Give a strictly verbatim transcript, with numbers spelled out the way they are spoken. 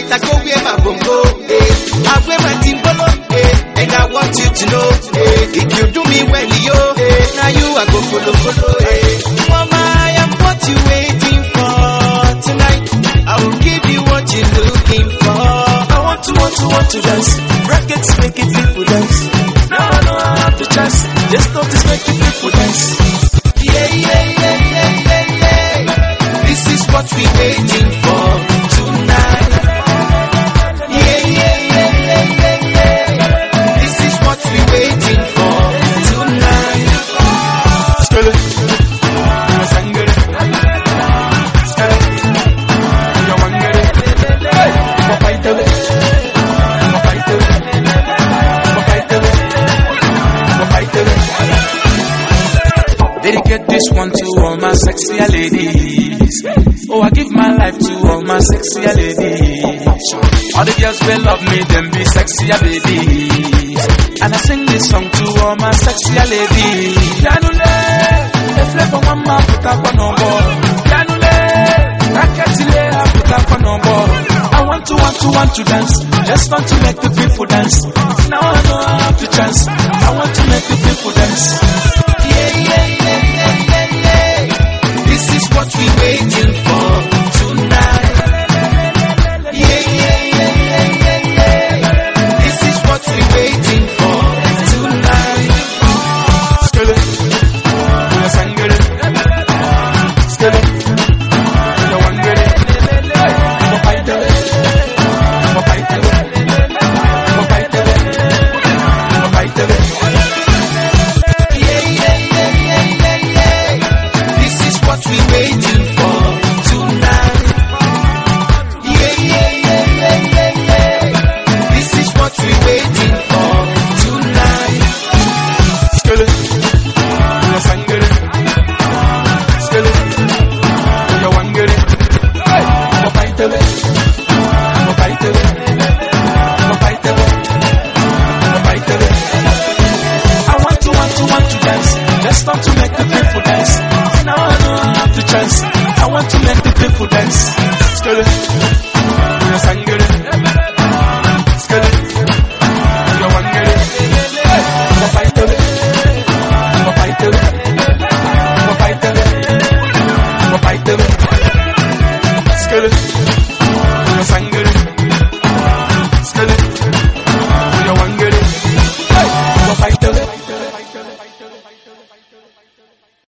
tonight I go where my bongo, eh. I wear my timbolo, eh. And I want you to know, eh. If you do me well, yo, eh. Now you I go follow, follow, eh. Mama, I am what you waiting for tonight. I will give you what you're looking for. I want to, want to, want to dance. Brackets make it people dance. No, no, I have the chance. Just notice make it people dance. Yeah, yeah, yeah, yeah, yeah, yeah. This is what we waiting for tonight. Yeah, yeah, yeah, yeah, yeah, yeah. This is what we waiting for tonight. Skele, sangere, skele, yo mangere, hey, mopaitele, mopaitele, mopaitele, mopaitele. Dedicate this one to all my sexy ladies. Oh, I give my life to all my sexy ladies. All the girls will love me, them be sexy babies. And I sing this song to all my sexy ladies. Yanule, the flavor mama put up on number. Yanule, rakatile put up on number. I want to, want to, want to dance. Just want to make the people dance. Now I know I have the chance. I want to make the people dance. Yeah, yeah, yeah, yeah, yeah, yeah. This is what we waiting for tonight. Yeah, yeah, yeah, yeah, yeah, yeah. This is what we waiting for tonight. Skele, yo sangere, skele, yo wangere, mopaitele, mopaitele, mopaitele, mopaitele. What we waiting for tonight. Yeah, yeah, yeah, yeah, yeah, yeah. This is what we waiting for tonight. Skele, yo sangere, skele, yo wangere, hey, mopaitele, mopaitele, mopaitele, mopaitele. I want to, want to, want to dance. Just want to make the people dance. Now I know I have the chance. I want to make the people dance. Skele, yo sangere, skele, yo wangere, hey, mopaitele, mopaitele, mopaitele, mopaitele, skele.